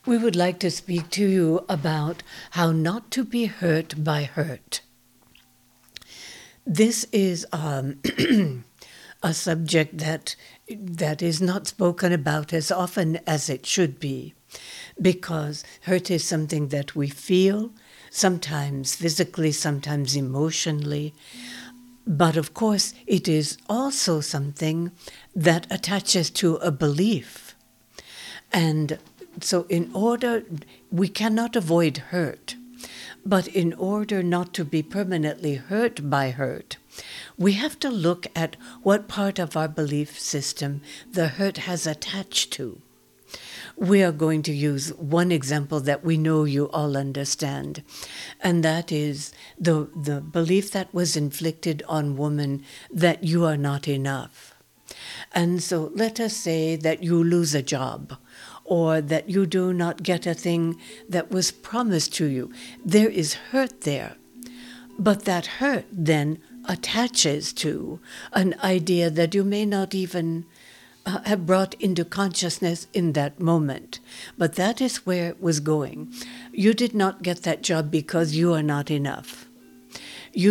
We would like to speak to you about how not to be hurt by hurt. This is a subject that is not spoken about as often as it should be, because hurt is something that we feel, sometimes physically, sometimes emotionally. But of course, it is also something that attaches to a belief. And so we cannot avoid hurt, but in order not to be permanently hurt by hurt, we have to look at what part of our belief system the hurt has attached to. We are going to use one example that we know you all understand, and that is the belief that was inflicted on women that you are not enough. And so let us say that you lose a job, or that you do not get a thing that was promised to you. There is hurt there. But that hurt then attaches to an idea that you may not even have brought into consciousness in that moment. But that is where it was going. You did not get that job because you are not enough. You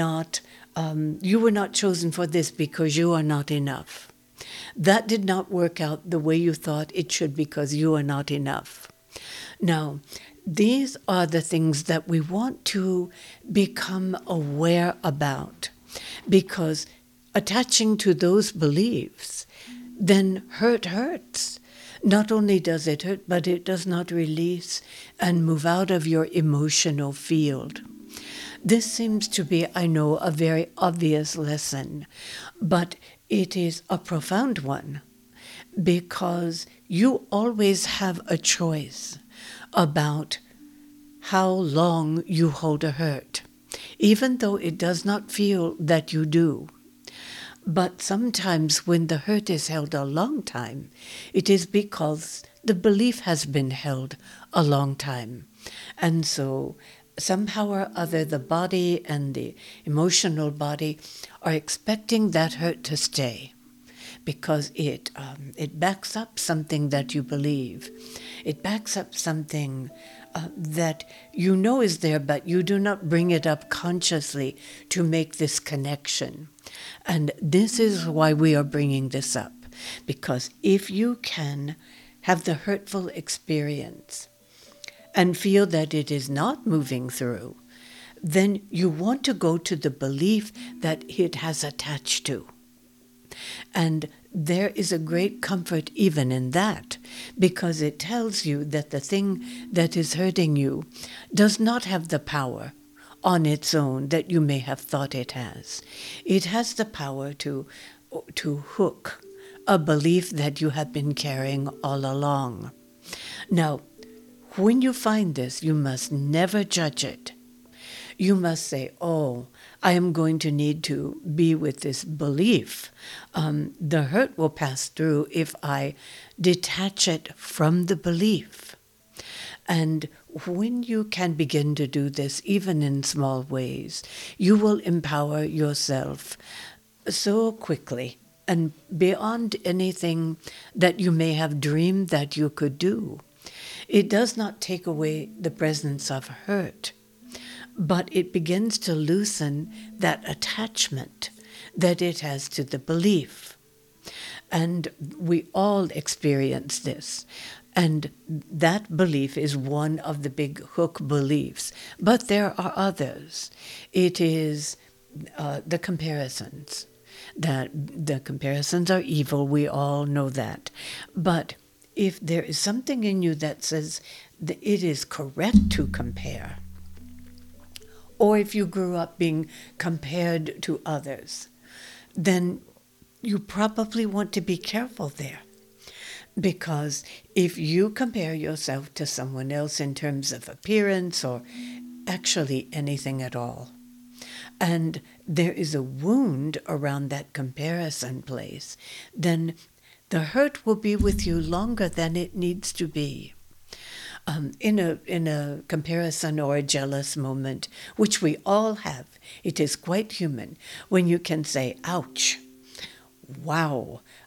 were not chosen for this because you are not enough. That did not work out the way you thought it should because you are not enough. Now, these are the things that we want to become aware about, because attaching to those beliefs, then hurt hurts. Not only does it hurt, but it does not release and move out of your emotional field. This seems to be, I know, a very obvious lesson, but it is a profound one, because you always have a choice about how long you hold a hurt, even though it does not feel that you do. But sometimes when the hurt is held a long time, it is because the belief has been held a long time. And so somehow or other, the body and the emotional body are expecting that hurt to stay, because it backs up something that you believe. It backs up something that you know is there, but you do not bring it up consciously to make this connection. And this is why we are bringing this up, because if you can have the hurtful experience and feel that it is not moving through, then you want to go to the belief that it has attached to. And there is a great comfort even in that, because it tells you that the thing that is hurting you does not have the power on its own that you may have thought it has. It has the power to hook a belief that you have been carrying all along. Now, when you find this, you must never judge it. You must say, oh, I am going to need to be with this belief. The hurt will pass through if I detach it from the belief. And when you can begin to do this, even in small ways, you will empower yourself so quickly and beyond anything that you may have dreamed that you could do. It does not take away the presence of hurt, but it begins to loosen that attachment that it has to the belief. And we all experience this. And that belief is one of the big hook beliefs. But there are others. It is the comparisons. That the comparisons are evil, we all know that. But if there is something in you that says that it is correct to compare, or if you grew up being compared to others, then you probably want to be careful there. Because if you compare yourself to someone else in terms of appearance or actually anything at all, and there is a wound around that comparison place, then the hurt will be with you longer than it needs to be. In a comparison or a jealous moment, which we all have, it is quite human when you can say, ouch, wow,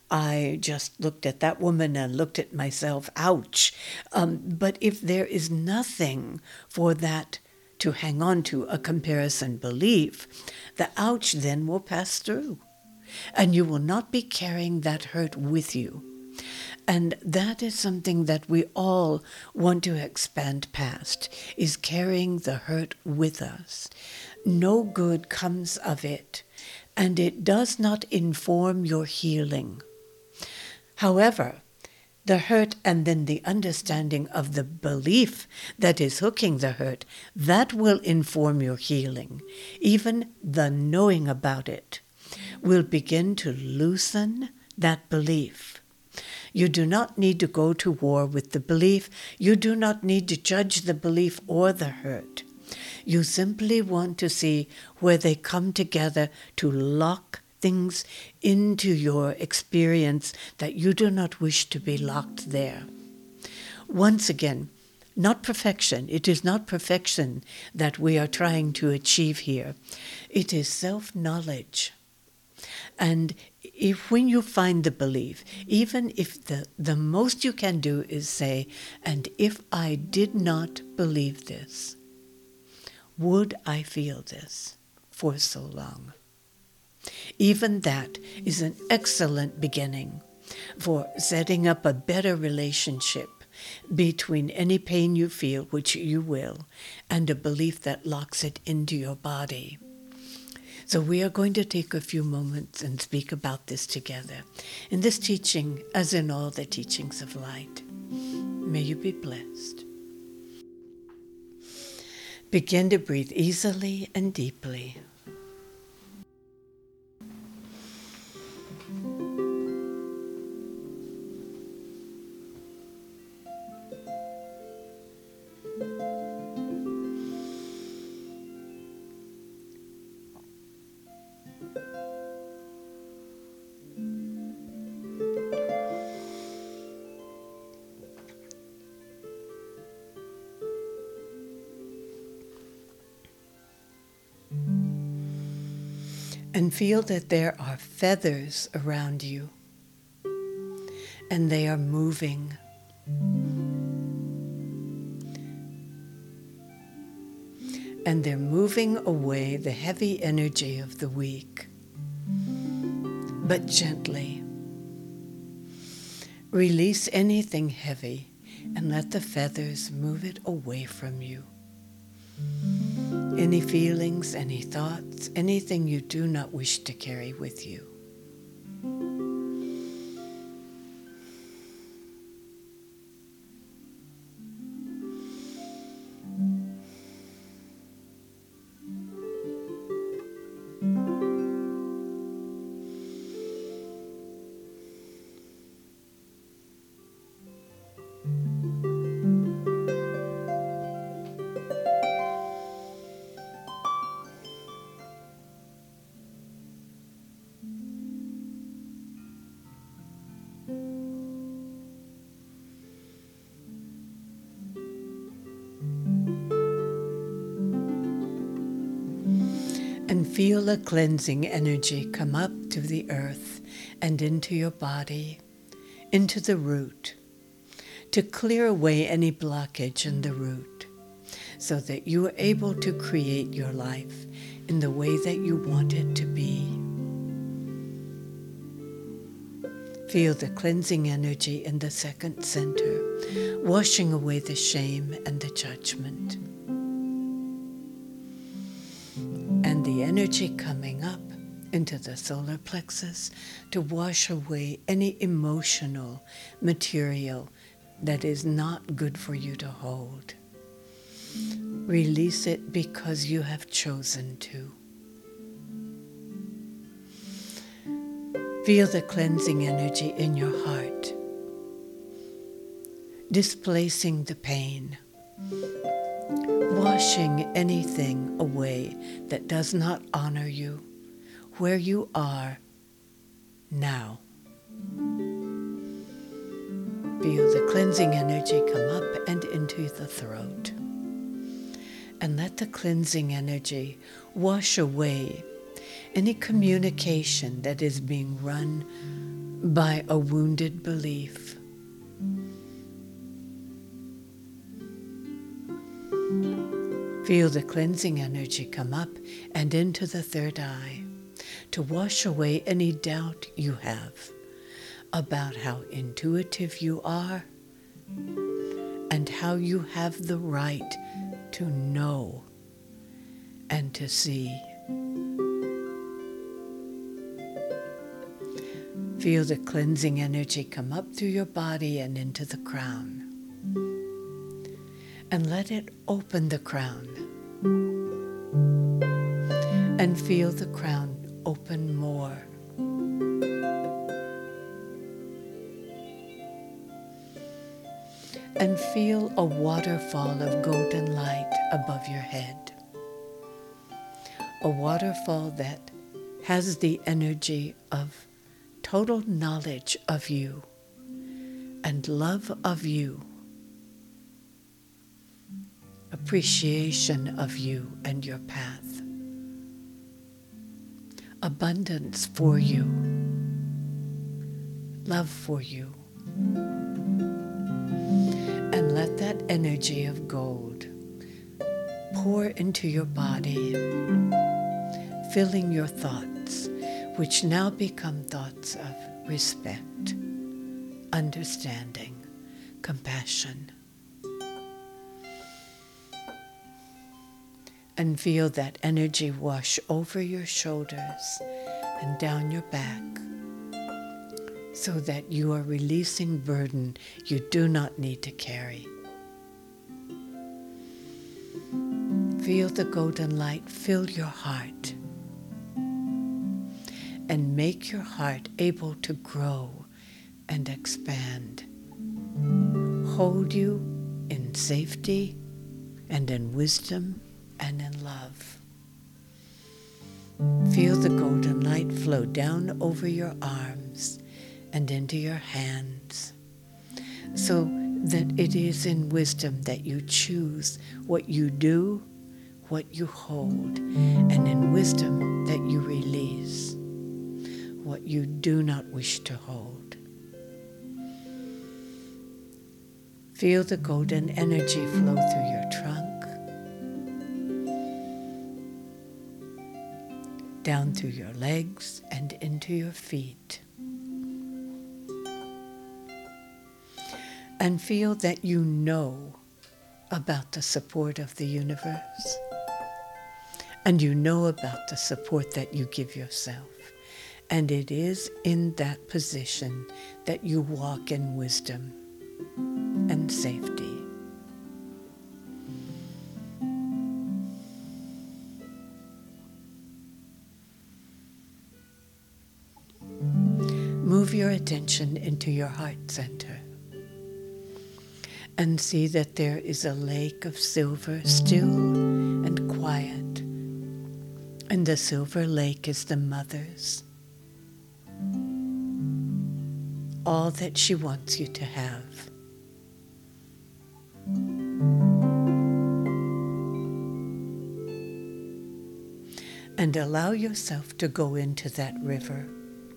I just looked at that woman and looked at myself, ouch. But if there is nothing for that to hang on to, a comparison belief, the ouch then will pass through. And you will not be carrying that hurt with you. And that is something that we all want to expand past, is carrying the hurt with us. No good comes of it, and it does not inform your healing. However, the hurt and then the understanding of the belief that is hooking the hurt, that will inform your healing. Even the knowing about it will begin to loosen that belief. You do not need to go to war with the belief. You do not need to judge the belief or the hurt. You simply want to see where they come together to lock things into your experience that you do not wish to be locked there. Once again, not perfection. It is not perfection that we are trying to achieve here. It is self-knowledge. And when you find the belief, even if the most you can do is say, and if I did not believe this, would I feel this for so long? Even that is an excellent beginning for setting up a better relationship between any pain you feel, which you will, and a belief that locks it into your body. So we are going to take a few moments and speak about this together. In this teaching, as in all the teachings of light, may you be blessed. Begin to breathe easily and deeply. And feel that there are feathers around you, and they are moving. And they're moving away the heavy energy of the week, but gently. Release anything heavy and let the feathers move it away from you. Any feelings, any thoughts, anything you do not wish to carry with you. And feel a cleansing energy come up to the earth and into your body, into the root, to clear away any blockage in the root, so that you are able to create your life in the way that you want it to be. Feel the cleansing energy in the second center, washing away the shame and the judgment. And the energy coming up into the solar plexus to wash away any emotional material that is not good for you to hold. Release it because you have chosen to. Feel the cleansing energy in your heart, displacing the pain, washing anything away that does not honor you, where you are now. Feel the cleansing energy come up and into the throat. And let the cleansing energy wash away any communication that is being run by a wounded belief. Feel the cleansing energy come up and into the third eye to wash away any doubt you have about how intuitive you are and how you have the right to know and to see. Feel the cleansing energy come up through your body and into the crown. And let it open the crown. And feel the crown open more. And feel a waterfall of golden light above your head. A waterfall that has the energy of total knowledge of you and love of you, appreciation of you and your path, abundance for you, love for you. And let that energy of gold pour into your body, filling your thoughts, which now become thoughts of respect, understanding, compassion. And feel that energy wash over your shoulders and down your back, so that you are releasing burden you do not need to carry. Feel the golden light fill your heart and make your heart able to grow and expand. Hold you in safety and in wisdom and in love. Feel the golden light flow down over your arms and into your hands, so that it is in wisdom that you choose what you do, what you hold, and in wisdom that you release what you do not wish to hold. Feel the golden energy flow through your trunk, down through your legs and into your feet. And feel that you know about the support of the universe. And you know about the support that you give yourself. And it is in that position that you walk in wisdom and safety. Move your attention into your heart center and see that there is a lake of silver, still and quiet. And the silver lake is the mother's. All that she wants you to have. And allow yourself to go into that river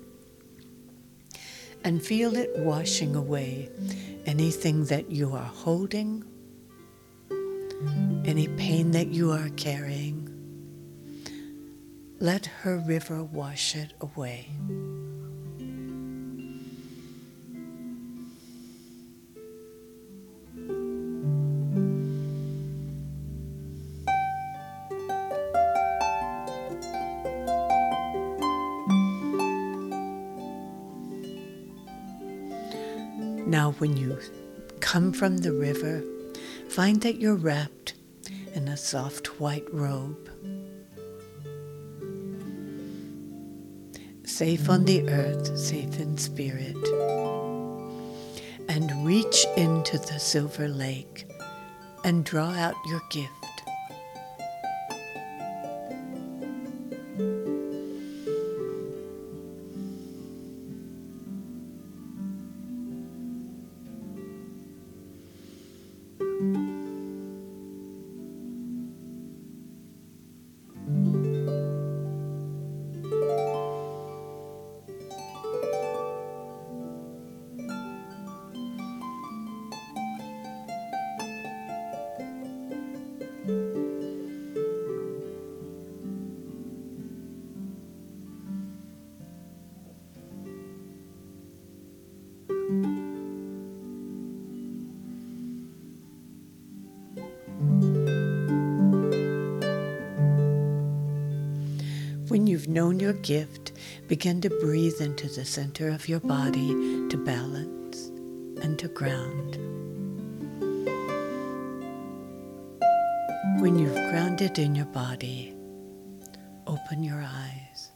and feel it washing away anything that you are holding, any pain that you are carrying. Let her river wash it away. Now, when you come from the river, find that you're wrapped in a soft white robe, safe on the earth, safe in spirit, and reach into the silver lake and draw out your gift. When you've known your gift, begin to breathe into the center of your body to balance and to ground. When you've grounded in your body, open your eyes.